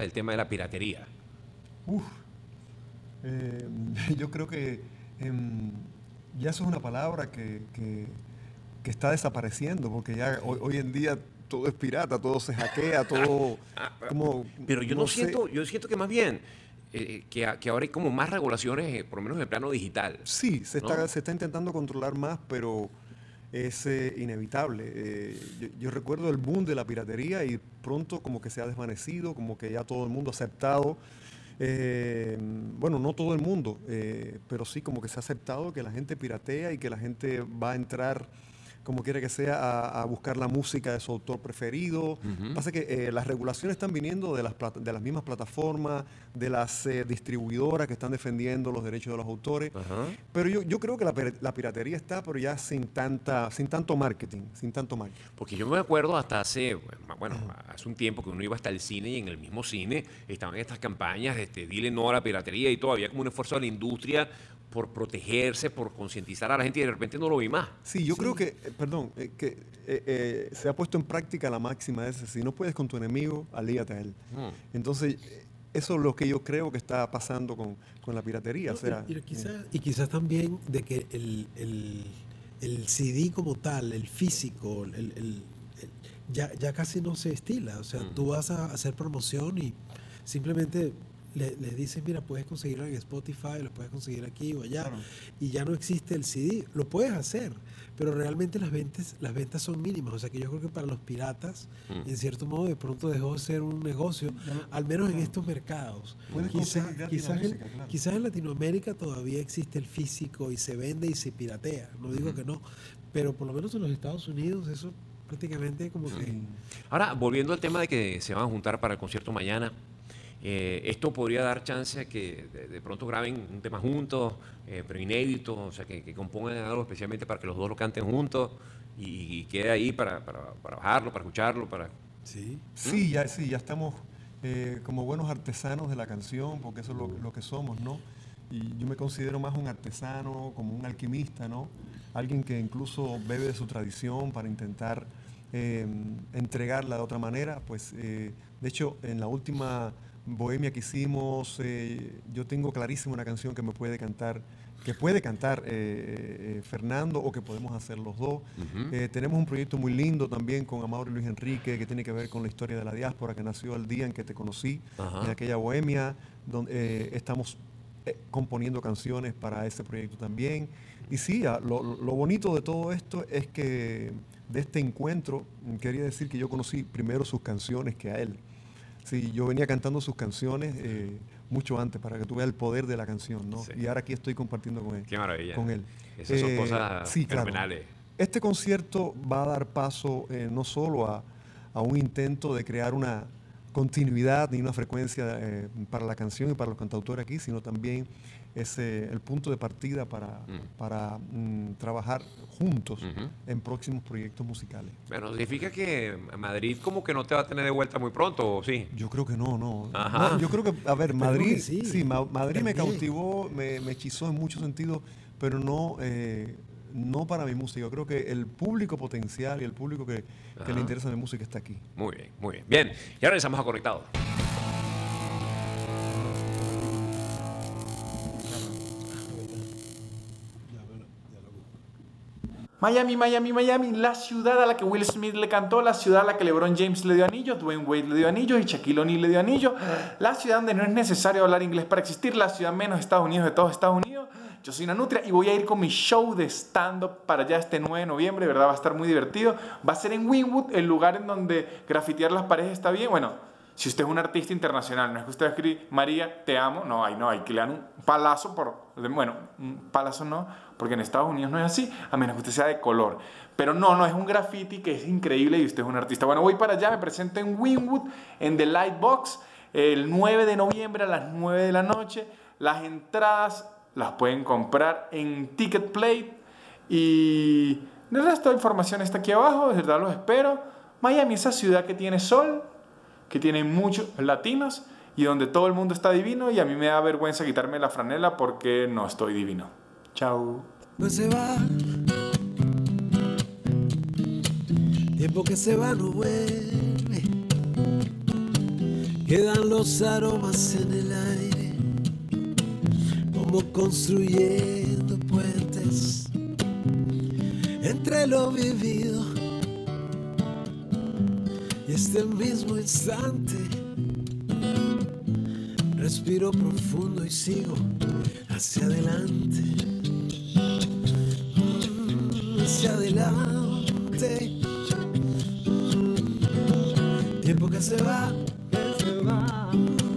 Uf. Eh, yo creo que eh, em, ya eso es una palabra que, que, que está desapareciendo, porque ya hoy, hoy en día todo es pirata, todo se hackea, todo como...
Pero yo no,
sé.
siento, yo siento que más bien eh, que, a- que ahora hay como más regulaciones, eh, por lo menos en el plano digital.
Sí, se está,
¿no?
se está intentando controlar más, pero es eh, inevitable. Eh, yo, yo recuerdo el boom de la piratería y pronto como que se ha desvanecido, como que ya todo el mundo ha aceptado, eh, bueno, no todo el mundo, eh, pero sí como que se ha aceptado que la gente piratea y que la gente va a entrar como quiera que sea, a, a buscar la música de su autor preferido.
Ujú.
Pasa que eh, las regulaciones están viniendo de las, plata- de las mismas plataformas, de las eh, distribuidoras que están defendiendo los derechos de los autores.
Ajá.
Pero yo, yo creo que la, pir- la piratería está, pero ya sin, tanta, sin tanto marketing, sin tanto marketing.
Porque yo me acuerdo hasta hace, bueno, hace un tiempo que uno iba hasta el cine y en el mismo cine estaban estas campañas, este, dile no a la piratería y todo, había como un esfuerzo de la industria por protegerse, por concientizar a la gente y de repente no lo vi más.
Sí, yo creo que, eh, perdón, eh, que eh, eh, se ha puesto en práctica la máxima esa, si no puedes con tu enemigo, alíate a él.
Mm.
Entonces, eh, eso es lo que yo creo que está pasando con, con la piratería.
No,
o sea,
y, y quizás, y quizás también de que el, el, el C D como tal, el físico, el, el- el- ya, ya casi no se estila. O sea,
Mm.
tú vas a hacer promoción y simplemente le, le dices, mira, puedes conseguirlo en Spotify, lo puedes conseguir aquí o allá,
Claro.
y ya no existe el C D. Lo puedes hacer, pero realmente las ventas, las ventas son mínimas. O sea, que yo creo que para los piratas,
Mm.
en cierto modo, de pronto dejó de ser un negocio,
Ya no-
al menos en
claro.
estos mercados.
Puedes
Quizá-
conseguir gratis la
quizás, en,
música, claro.
quizás en Latinoamérica todavía existe el físico y se vende y se piratea. No digo que no, pero por lo menos en los Estados Unidos eso prácticamente como que...
sí.
Ahora, volviendo al tema de que se van a juntar para el concierto mañana, eh, esto podría dar chance a que de, de pronto graben un tema juntos, eh, pero inédito, o sea, que, que compongan algo especialmente para que los dos lo canten juntos y, y quede ahí para, para, para bajarlo, para escucharlo, para...
Sí.
Sí, ya, sí, ya estamos eh, como buenos artesanos de la canción, porque eso es lo, lo que somos, ¿no? Y yo me considero más un artesano, como un alquimista, ¿no? Alguien que incluso bebe de su tradición para intentar eh, entregarla de otra manera. Pues, eh, de hecho, en la última bohemia que hicimos, eh, yo tengo clarísimo una canción que me puede cantar, que puede cantar eh, eh, Fernando o que podemos hacer los dos.
Ujú.
Eh, tenemos un proyecto muy lindo también con Amaury Luis Enrique que tiene que ver con la historia de la diáspora que nació el día en que te conocí,
Ajá.
en aquella bohemia, donde eh, estamos eh, componiendo canciones para ese proyecto también. Y sí, a- lo, lo bonito de todo esto es que de este encuentro, mm, quería decir que yo conocí primero sus canciones que a él. Sí, yo venía cantando sus canciones eh, mucho antes para que tú veas el poder de la canción, ¿no?
Sí.
Y ahora aquí estoy compartiendo con él.
Qué maravilla.
Con él.
Esas son
Eh,
cosas
sí, claro.
fenomenales.
Este concierto va a dar paso eh, no solo a, a un intento de crear una continuidad y una frecuencia eh, para la canción y para los cantautores aquí, sino también es eh, el punto de partida para,
Mm.
para mm, trabajar juntos
Ujú.
en próximos proyectos musicales.
Bueno, significa que Madrid como que no te va a tener de vuelta muy pronto, ¿o sí?
Yo creo que no, no.
Ajá.
No, yo creo que, a ver,
Esperemos
Madrid,
que sí.
sí, Ma- Madrid me
También.
cautivó, me, me hechizó en muchos sentidos, pero no, eh, no para mi música. Yo creo que el público potencial y el público que, que
Ajá.
le interesa mi música está aquí.
Muy bien, muy bien. Bien, y ahora regresamos a Conectado.
Miami, Miami, Miami, la ciudad a la que Will Smith le cantó, la ciudad a la que LeBron James le dio anillo, Dwayne Wade le dio anillo y Shaquille O'Neal le dio anillo, la ciudad donde no es necesario hablar inglés para existir, la ciudad menos Estados Unidos de todos Estados Unidos. Yo soy Nanutria y voy a ir con mi show de stand-up para allá este nueve de noviembre, ¿verdad? Va a estar muy divertido. Va a ser en Wynwood, el lugar en donde grafitear las paredes está bien. Bueno, si usted es un artista internacional, no es que usted escribe María, te amo, no, hay no, hay que le dan un palazo por, bueno, un palazo no, porque en Estados Unidos no es así, a menos que usted sea de color. Pero no, no, es un graffiti que es increíble y usted es un artista. Bueno, voy para allá, me presento en Wynwood, en The Lightbox, el nueve de noviembre a las nueve de la noche. Las entradas las pueden comprar en Ticketplate y el resto de información está aquí abajo, de verdad los espero. Miami, esa ciudad que tiene sol, que tiene muchos latinos y donde todo el mundo está divino y a mí me da vergüenza quitarme la franela porque no estoy divino. Chao.
Pues se va. Tiempo que se va no vuelve. Quedan los aromas en el aire. Con como construyendo puentes entre lo vivido y este mismo instante. Respiro profundo y sigo hacia adelante, hacia adelante. Tiempo que se va, que se va.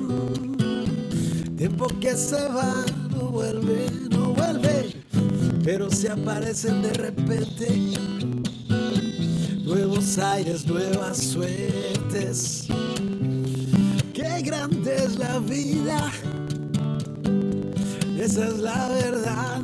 Tiempo que se va, no vuelve, no vuelve. Pero se aparecen de repente nuevos aires, nuevas suertes. Qué grande es la vida, esa es la verdad.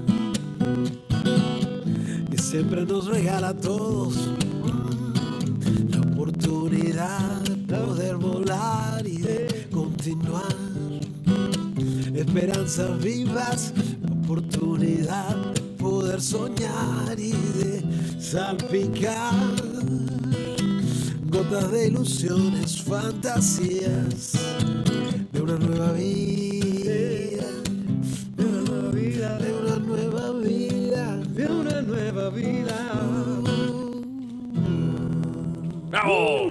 Y siempre nos regala a todos la oportunidad de poder volar y de continuar. Esperanzas vivas, la oportunidad de poder soñar y de salpicar gotas de ilusiones, fantasías de una nueva vida, de una nueva vida, de una nueva vida, de una nueva vida.
¡Bravo!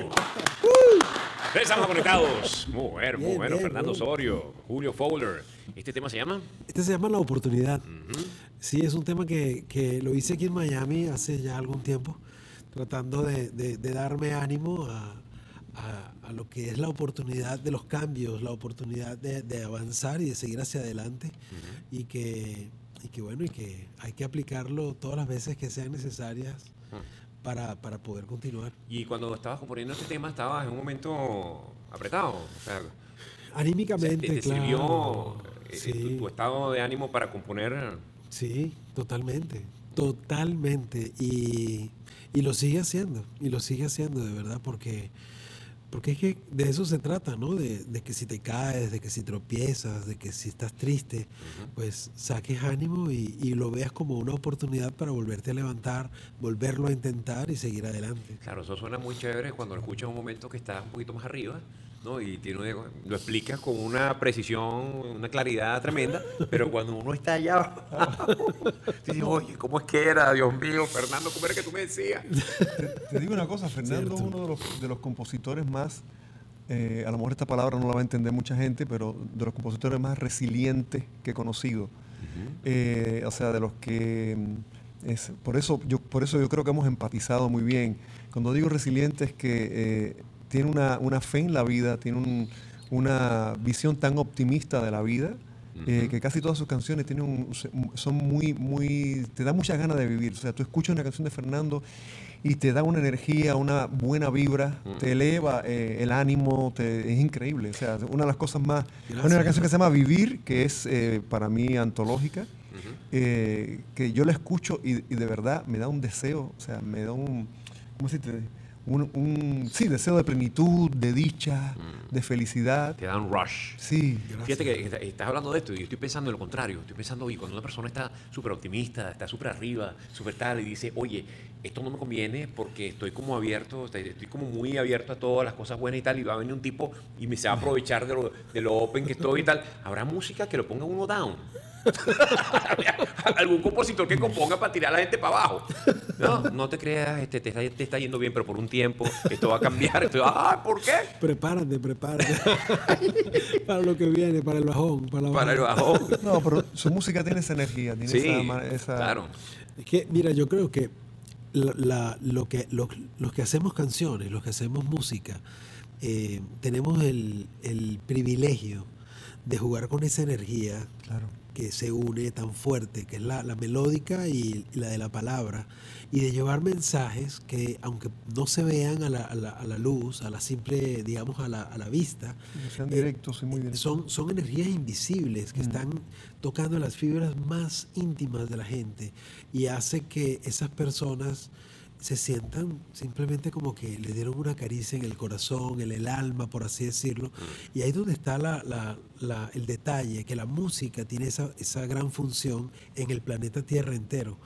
Estamos conectados. Muy bueno, muy
Bien,
bueno.
bien,
Fernando
bien.
Osorio, Julio Fowler. ¿Este tema se llama?
Este se llama La Oportunidad.
Uh-huh.
Sí, es un tema que, que lo hice aquí en Miami hace ya algún tiempo, tratando de, de, de darme ánimo a, a, a lo que es la oportunidad de los cambios, la oportunidad de, de avanzar y de seguir hacia adelante. Uh-huh. y, que, y que bueno, y que hay que aplicarlo todas las veces que sean necesarias uh-huh. para, para poder continuar.
Y cuando estabas componiendo este tema, estabas en un momento apretado. O sea,
anímicamente,
o sea, ¿te, te
claro.
sirvió eh,
Sí.
tu, tu estado de ánimo para componer?
Sí, totalmente, totalmente. Y, y lo sigue haciendo, y lo sigue haciendo de verdad, porque, porque es que de eso se trata, ¿no? De, de que si te caes, de que si tropiezas, de que si estás triste, uh-huh. pues saques ánimo y, y lo veas como una oportunidad para volverte a levantar, volverlo a intentar y seguir adelante.
Claro, eso suena muy chévere cuando lo escuchas en un momento que estás un poquito más arriba, ¿no? Y tiene, lo explicas con una precisión, una claridad tremenda, pero cuando uno está allá abajo, dices, oye, ¿cómo es que era? Dios mío, Fernando, ¿cómo era que tú me decías?
Te, te digo una cosa, Fernando es uno de los, de los compositores más, eh, a lo mejor esta palabra no la va a entender mucha gente, pero de los compositores más resilientes que he conocido. Uh-huh. eh, o sea, de los que... Es, por, eso, yo, por eso yo creo que hemos empatizado muy bien. Cuando digo resiliente es que... Eh, tiene una, una fe en la vida, tiene un, una visión tan optimista de la vida, uh-huh. eh, que casi todas sus canciones tienen un, son muy, muy, te da muchas ganas de vivir. O sea, tú escuchas una canción de Fernando y te da una energía, una buena vibra, uh-huh. te eleva eh, el ánimo, te, es increíble. O sea, una de las cosas más... Gracias. Hay una canción que se llama Vivir, que es eh, para mí antológica, uh-huh. eh, que yo la escucho y, y de verdad me da un deseo, o sea, me da un... ¿Cómo se dice? Un, un sí, deseo de plenitud, de dicha, mm. de felicidad.
Te da un rush.
Sí.
Fíjate que estás hablando de esto y yo estoy pensando en lo contrario. Estoy pensando, oye, cuando una persona está súper optimista, está súper arriba, súper tal, y dice, oye, esto no me conviene porque estoy como abierto, estoy como muy abierto a todas las cosas buenas y tal, y va a venir un tipo y me se va a aprovechar de lo, de lo open que estoy y tal. Habrá música que lo ponga uno down. Algún compositor que componga para tirar a la gente para abajo. No, no te creas, este, te, está, te está yendo bien, pero por un tiempo esto va a cambiar. Esto va, ah, ¿por qué?
Prepárate, prepárate. Para lo que viene, para el bajón. Para, la
para el bajón.
No, pero su música tiene esa energía, tiene
sí,
esa, esa...
claro.
Es que, mira, yo creo que, la, la, lo que lo, los que hacemos canciones, los que hacemos música, eh, tenemos el, el privilegio de jugar con esa energía.
Claro.
Que se une tan fuerte, que es la, la melódica y, y la de la palabra, y de llevar mensajes que, aunque no se vean a la, a la, a la luz, a la simple, digamos, a la, a la vista,
que sean directos, eh, muy directos.
Son, son energías invisibles que mm. están tocando las fibras más íntimas de la gente y hace que esas personas se sientan simplemente como que le dieron una caricia en el corazón, en el alma, por así decirlo. Mm. Y ahí es donde está la, la, la- el detalle, que la música tiene esa, esa gran función en el planeta Tierra entero.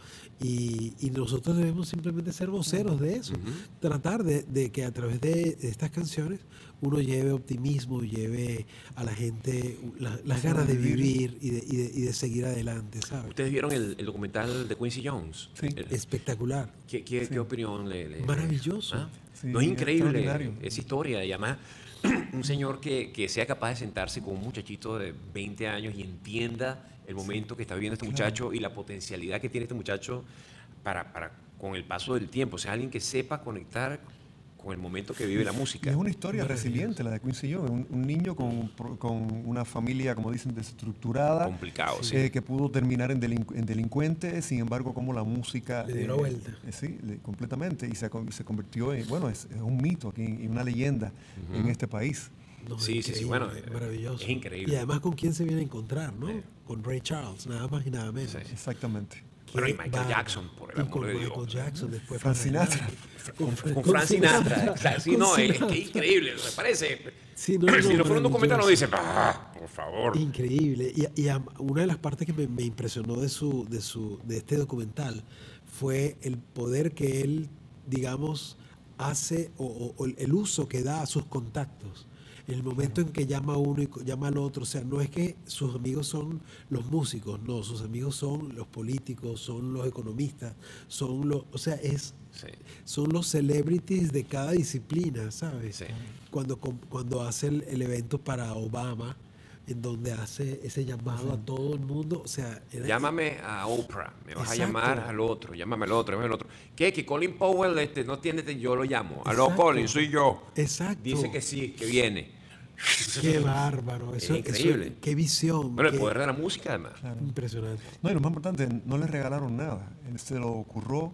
Y, y nosotros debemos simplemente ser voceros de eso. Tratar de, de que a través de, de estas canciones uno lleve optimismo, lleve a la gente la- las ganas de vivir y de, y de- y de seguir adelante, ¿sabes?
¿Ustedes vieron el, el documental de Quincy Jones?
Sí.
El-
Espectacular.
¿Qué, qué- qué opinión le, le-
Maravilloso.
¿Ah?
Sí,
No es increíble
extraordinario.
esa historia. Y además, un señor que, que sea capaz de sentarse con un muchachito de veinte años y entienda el momento que está viviendo este muchacho y la potencialidad que tiene este muchacho para, para con el paso del tiempo. O sea, alguien que sepa conectar con el momento que vive la
Y
música.
es una historia resiliente la de Quincy Jones, un, un niño con, pro- con una familia, como dicen, desestructurada,
Complicado, sí.
eh, que pudo terminar en, delincu- en delincuente, sin embargo, como la música...
Le dio la vuelta.
eh, sí, le- completamente, y se, con- se convirtió en, bueno, es, es un mito aquí, y una leyenda en este país.
No,
Sí, sí, sí,
increíble,
bueno, eh,
maravilloso.
es increíble.
Y además con quién se viene a encontrar, ¿no?
Sí.
Con Ray Charles, nada más y nada menos.
Sí.
Exactamente.
Bueno, y
Qué
Michael
bárbaro.
Jackson, por el
Y
amor
con
de Dios.
Michael Jackson, después
Frank
Farrell
Sinatra.
Williams.
Con Frank Sinatra. Claro, sí,
Con
no, es, es
Sinatra.
que es increíble, me parece.
Sí, no,
si
no,
no fuera un documental, uno
maravilloso.
dice, ah, por favor.
Increíble. Y, y a- una de las partes que me, me impresionó de, su, de, su, de este documental fue el poder que él, digamos, hace o, o- o el uso que da a sus contactos. En el momento en que llama a uno y co- llama al otro, o sea, no es que sus amigos son los músicos, no, sus amigos son los políticos, son los economistas, son los, o sea, es,
Sí.
son los celebrities de cada disciplina, ¿sabes?
Sí.
Cuando, com- cuando hace el, el evento para Obama, en donde hace ese llamado a todo el mundo, o sea, era-
Llámame a Oprah, me vas
Exacto.
a llamar al otro, llámame al otro, llámame al otro. ¿Qué? Que Colin Powell este, no tiene, este, yo lo llamo. Aló,
Exacto.
Colin, soy yo.
Exacto.
Dice que sí, que viene.
Qué bárbaro, eso,
Es increíble.
eso- qué visión,
Bueno, el
qué-
poder de la música, además.
impresionante.
No, y lo más importante, no le regalaron nada. Él se lo ocurrió.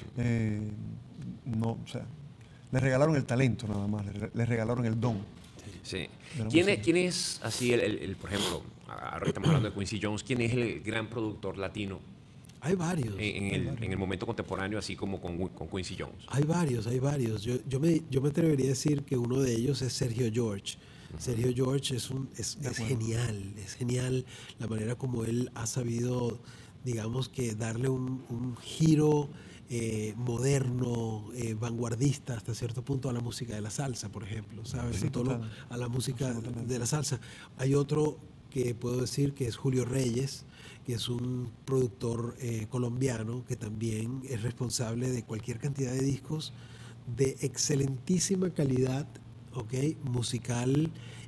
eh, no, o sea, le regalaron el talento nada más, le, re- le regalaron el don.
Sí.
De la
¿Quién es,
música.
quién es así, el, el- el, por ejemplo, ahora que estamos hablando de Quincy Jones, quién es el gran productor latino
Hay varios.
en, en el, en el momento contemporáneo, así como con, con Quincy Jones?
Hay varios, hay varios. Yo, yo, me, yo me atrevería a decir que uno de ellos es Sergio George. Sergio George es, un, es, es genial, es genial la manera como él ha sabido, digamos que darle un, un giro eh, moderno, eh, vanguardista hasta cierto punto a la música de la salsa, por ejemplo, ¿sabes?
Sí,
Y todo lo-
total.
a la música
Absolutamente.
de la salsa. Hay otro que puedo decir que es Julio Reyes, que es un productor eh, colombiano que también es responsable de cualquier cantidad de discos de excelentísima calidad, ¿ok? Musical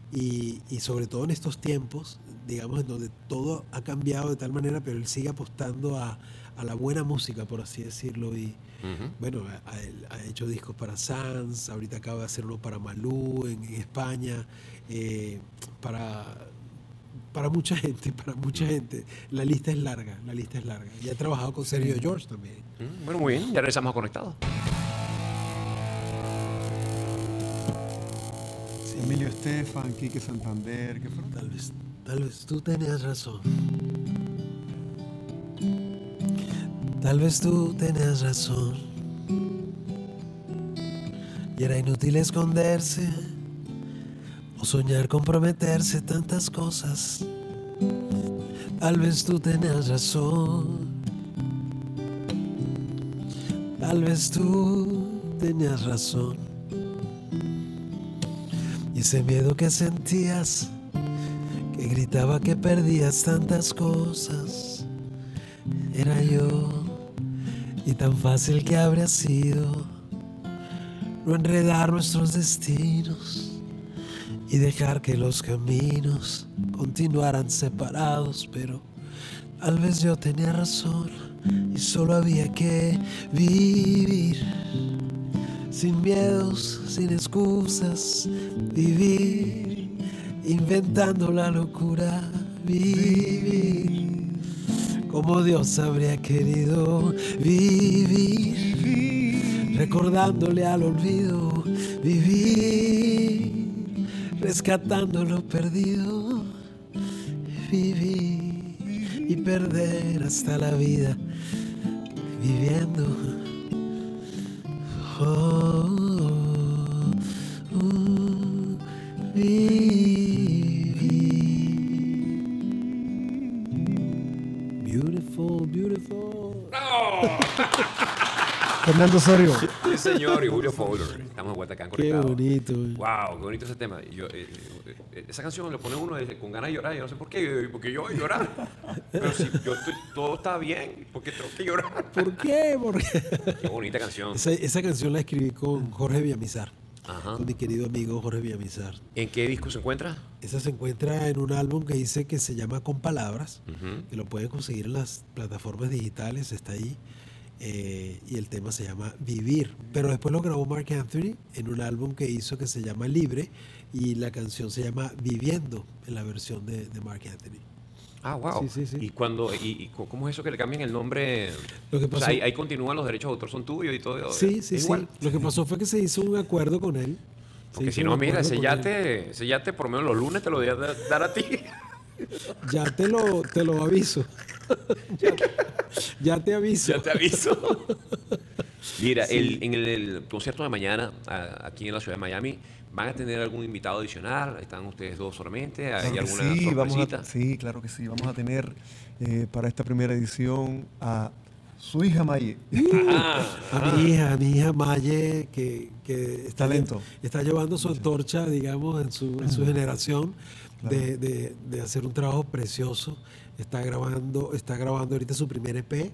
y, y sobre todo en estos tiempos, digamos, en donde todo ha cambiado de tal manera, pero él sigue apostando a, a la buena música, por así decirlo. Y bueno, ha, ha- ha hecho discos para Sanz, ahorita acaba de hacer uno para Malú en, en España, eh, para, para mucha gente, para mucha gente. La lista es larga, la lista es larga. Y ha trabajado con Sergio George también.
Mm, Bueno, muy bien, ya regresamos a Conectados.
Emilio Estefan, Quique Santander, ¿qué fueron?
Tal vez, tal vez tú tenías razón. Tal vez tú tenías razón. Y era inútil esconderse o soñar comprometerse tantas cosas. Tal vez tú tenías razón. Tal vez tú tenías razón. Y ese miedo que sentías, que gritaba que perdías tantas cosas, era yo. Y tan fácil que habría sido no enredar nuestros destinos y dejar que los caminos continuaran separados. Pero tal vez yo tenía razón y solo había que vivir sin miedos, sin excusas, vivir, inventando la locura, vivir, como Dios habría querido vivir, recordándole al olvido, vivir, rescatando lo perdido, vivir y perder hasta la vida, viviendo. Oh, oh, vivir. Beautiful, beautiful.
¡No!
Fernando Osorio.
Sí, señor, y Julio Fowler. Estamos en Guatacán
Qué
conectados.
bonito.
Wow, qué bonito ese tema. Yo, eh, eh, esa canción le pone uno con ganas de llorar. Yo no sé por qué, porque yo voy a llorar. Pero si yo estoy, todo está bien, porque tengo que llorar.
¿Por qué? ¿Por qué?
Qué bonita canción.
Esa, esa canción la escribí con Jorge Villamizar,
Ajá.
con mi querido amigo Jorge Villamizar.
¿En qué disco se encuentra?
Esa se encuentra en un álbum que hice que se llama Con Palabras,
Ujú.
que lo pueden conseguir en las plataformas digitales, está ahí. Eh, y el tema se llama Vivir. Pero después lo grabó Mark Anthony en un álbum que hizo que se llama Libre, y la canción se llama Viviendo, en la versión de, de Mark Anthony.
Ah, wow.
Sí, sí, sí.
¿Y, cuando, y, y cómo es eso que le cambian el nombre?
Lo que
O
pasó-
sea, ahí, ahí continúan los derechos de autor, son tuyos y todo.
Sí,
es
sí, sí.
igual.
Lo que pasó fue que se hizo un acuerdo con él. Se
Porque
hizo
si
un
no, mira,
acuerdo
ese
con
yate, ese yate por lo menos los lunes te lo voy a dar dar a ti.
él. Ya te lo, te lo aviso. ya, ya te aviso.
Ya te aviso. Mira, el, en el, el concierto de mañana, a- aquí en la ciudad de Miami, ¿van a tener algún invitado adicional? ¿Están ustedes dos solamente? ¿Hay
Claro que
alguna
sí, vamos
sorpresita?
a, sí, claro que sí. Vamos a tener eh, para esta primera edición a su hija Maye.
Ah,
A mi hija, a mi hija Maye, que, que está,
Talento.
está llevando su antorcha, digamos, en su, en su generación, de, de- de hacer un trabajo precioso. Está grabando, está grabando ahorita su primer E P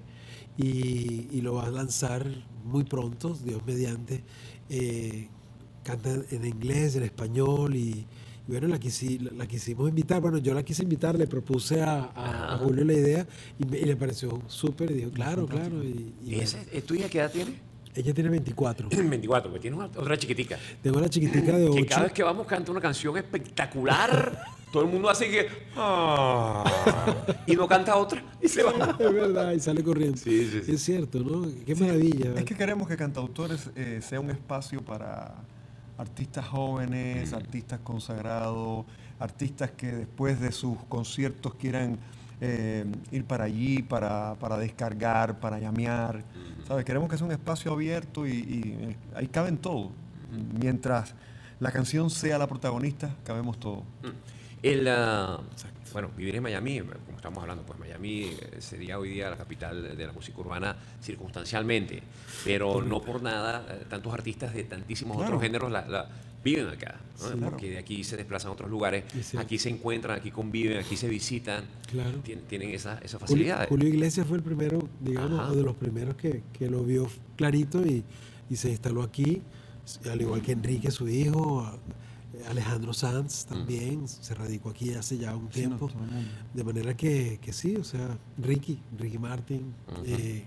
y, y lo va a lanzar muy pronto, Dios mediante. Eh, canta en inglés, en español y, y bueno, la, quisi- la, la quisimos invitar. Bueno, yo la quise invitar, le propuse a, a- a Julio la idea y, me- y le pareció súper y dijo, claro, claro. Y, y
¿Y ese, ¿es tu hija qué edad tiene?
ella tiene veinticuatro.
veinticuatro, pues tiene una- otra chiquitica.
Tengo la chiquitica de
Que cada
ocho.
vez que vamos canta una canción espectacular, todo el mundo hace que... "Ah", y no canta otra y se va.
Es verdad, y sale corriendo.
Sí, sí, sí.
Es cierto, ¿no? Qué maravilla.
Es que queremos que Cantautores eh, sea un espacio para artistas jóvenes, artistas consagrados, artistas que después de sus conciertos quieran eh, ir para allí, para, para descargar, para llamear. ¿Sabes? Queremos que sea un espacio abierto y, y, eh, ahí caben todos. Mientras la canción sea la protagonista, cabemos todos.
El, ah, bueno, vivir en Miami, como estamos hablando, pues Miami eh, sería hoy día la capital de la música urbana circunstancialmente, pero no por nada eh, tantos artistas de tantísimos
Claro.
otros géneros la, la- viven acá, ¿no?
Sí.
Porque de aquí se desplazan a otros lugares,
Es cierto.
aquí se encuentran, aquí conviven, aquí se visitan,
Claro.
tien- tienen esa, esa
Julio,
facilidad.
Julio Iglesias fue el primero, digamos,
Ajá.
de los primeros que, que lo vio clarito y, y se instaló aquí, al igual que Enrique, su hijo, a- Alejandro Sanz también se radicó aquí hace ya un
Sí, no,
tiempo.
todo el mundo.
De manera que, que sí, o sea, Ricky, Ricky Martin, eh,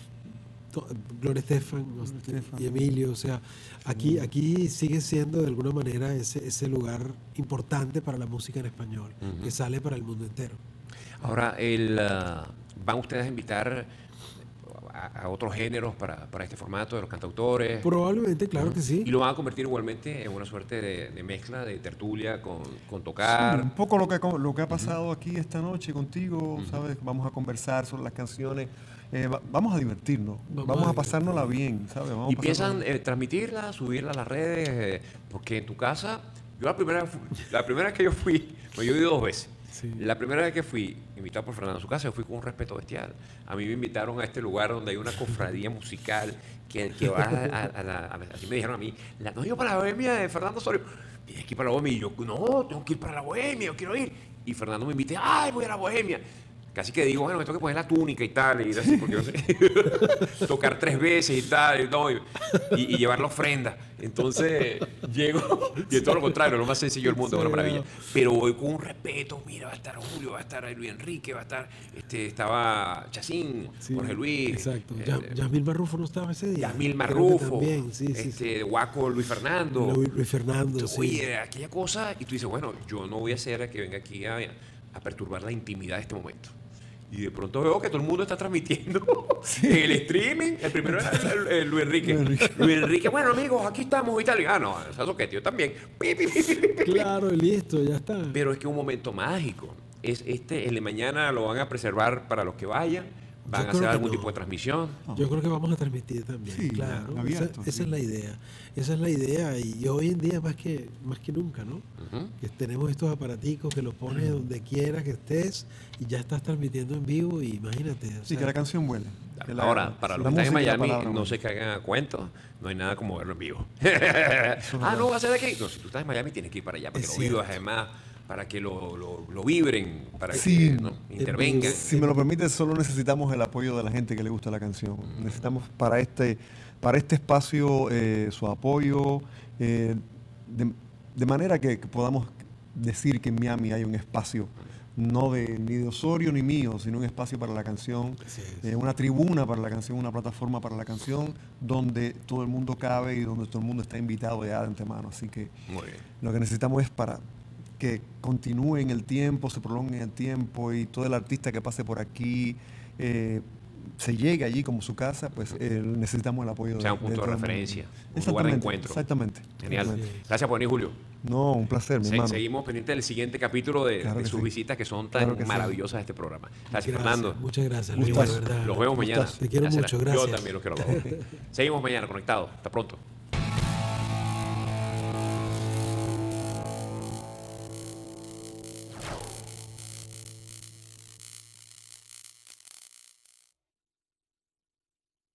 to- Gloria Estefan o-
Estefan.
y Emilio, o sea, aquí, aquí sigue siendo de alguna manera ese, ese lugar importante para la música en español, que sale para el mundo entero.
Ahora, el, ah, ¿van ustedes a invitar a, a otros géneros para, para este formato de los cantautores?
Probablemente, claro que sí.
Y lo van a convertir igualmente en una suerte de, de mezcla, de tertulia con, con
Sí,
tocar.
un poco lo que, lo que ha pasado aquí esta noche contigo, ¿sabes? Vamos a conversar sobre las canciones, eh, va- vamos a divertirnos,
Vamos
vamos,
a
a pasárnosla bien, ¿sabes? Vamos
Y
a pasárnosla
piensan
bien.
eh, transmitirla, subirla a las redes, eh, porque en tu casa, yo la primera, fu- la primera vez que yo fui, bueno, yo he ido dos veces.
Sí.
La primera vez que fui, invitado por Fernando a su casa, yo fui con un respeto bestial. A mí me invitaron a este lugar donde hay una cofradía musical que, que va a, a- a la, a- así me dijeron a mí, la, no, yo para la bohemia de Fernando Osorio. Tienes que ir para la bohemia. Y yo, no, tengo que ir para la bohemia, yo quiero ir. Y Fernando me invita, ay, voy a la bohemia. Casi que digo, bueno, me tengo que poner la túnica y tal, y ir así, porque no sé, tocar tres veces y tal, y, no, y, y- y llevar la ofrenda. Entonces, llego, y es todo lo contrario, lo más sencillo del mundo,
Sí,
una maravilla.
no.
Pero voy con un respeto, mira, va a estar Julio, va a estar Luis Enrique, va a estar, este, estaba Chacín,
Sí,
Jorge Luis.
Exacto.
eh,
Ya- Yasmil Marrufo no estaba ese día.
Yasmil
Creo que
Marrufo,
También, sí, sí.
este, Guaco Luis Fernando.
Luis, Luis Fernando,
Entonces,
sí.
oye, aquella cosa, y tú dices, bueno, yo no voy a hacer a que venga aquí a, a perturbar la intimidad de este momento. Y de pronto veo que todo el mundo está transmitiendo en el streaming. El primero era el- el Luis Enrique. Luis Enrique, bueno, amigos, aquí estamos y tal. Y, ah, no, eso que yo también. Pi, pi, pi, pi, pi, pi.
Claro, y listo, ya está.
Pero es que un momento mágico. Es este, el de mañana lo van a preservar para los que vayan, ¿Van
Yo
a
creo
hacer
que
algún
no.
tipo de transmisión?
Yo creo que vamos a transmitir también,
Sí,
claro.
abierto,
esa,
sí.
esa es la idea. Esa es la idea y hoy en día más que más que nunca, ¿no?
Ujú.
Que tenemos estos aparaticos que los pones donde quiera que estés y ya estás transmitiendo en vivo y imagínate. o
Sí,
sea,
que la canción vuele. que la-
Ahora, para los
la
que están en
música y la
Miami,
palabra
no
vuelen.
se caigan a cuentos, no hay nada como verlo en vivo. ah, no, va a ser de aquí. No, si tú estás en Miami, tienes que ir para allá, para
Es
que lo vivas,
cierto.
además, para que lo, lo, lo vibren, para
Sí.
que ¿no? intervengan.
Si me lo permite, solo necesitamos el apoyo de la gente que le gusta la canción. Necesitamos para este, para este espacio eh, su apoyo, eh, de, de manera que, que podamos decir que en Miami hay un espacio, no de ni de Osorio ni mío, sino un espacio para la canción,
Así es.
eh, una tribuna para la canción, una plataforma para la canción, donde todo el mundo cabe y donde todo el mundo está invitado ya de antemano. Así que
Muy bien.
lo que necesitamos es para que continúe en el tiempo, se prolongue en el tiempo y todo el artista que pase por aquí eh, se llegue allí como su casa, pues eh, necesitamos el apoyo
Sea
de
un punto de
todo el mundo.
referencia, un lugar de
Exactamente,
encuentro.
Exactamente.
Genial.
exactamente.
Gracias por venir, Julio.
No, un placer, mi
Se-
hermano.
seguimos pendientes del siguiente capítulo de,
Claro
de
que
sus
sí.
visitas que son tan
Claro que sí.
maravillosas de este programa. Gracias,
Gracias,
Fernando.
muchas gracias,
Un
Luis,
gustazo.
de verdad.
Los vemos mañana.
Gustazo.
Te quiero
Ya será.
mucho,
Yo
gracias.
también los quiero a los dos. Seguimos mañana conectados. Hasta pronto.